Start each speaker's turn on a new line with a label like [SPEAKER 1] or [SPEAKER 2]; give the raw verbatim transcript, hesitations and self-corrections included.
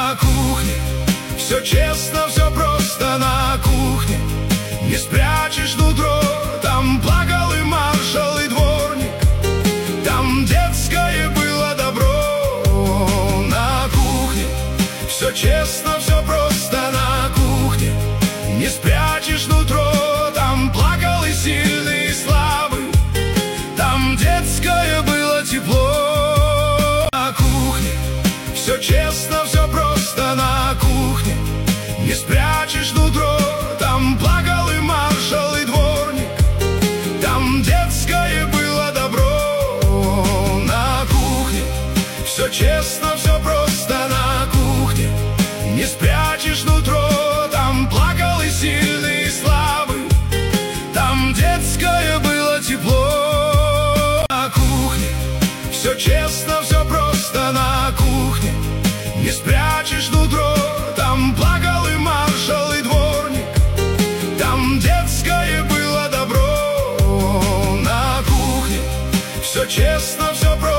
[SPEAKER 1] на кухне. Все честно, все просто на кухне. Не спрячешь нутро, там плакал и маршал, и дворник. Там детское было добро на кухне. Все честно, все просто на кухне. Не спрячешь нутро, там плакал и сильный, и слабый. Там детское было тепло на кухне. Все честно, все просто на кухне. Не спрячешь нутро, там плакал и маршал, и дворник. Там детское было добро на кухне. Все честно, все просто на кухне. Не спрячешь нутро, там плакал и сильный, и слабый. Там детское было тепло на кухне. Все честно, все просто на кухне. Не спрячешь нутро, там плакал и маршал, и дворник. Там детское было добро на кухне. Все честно, все просто.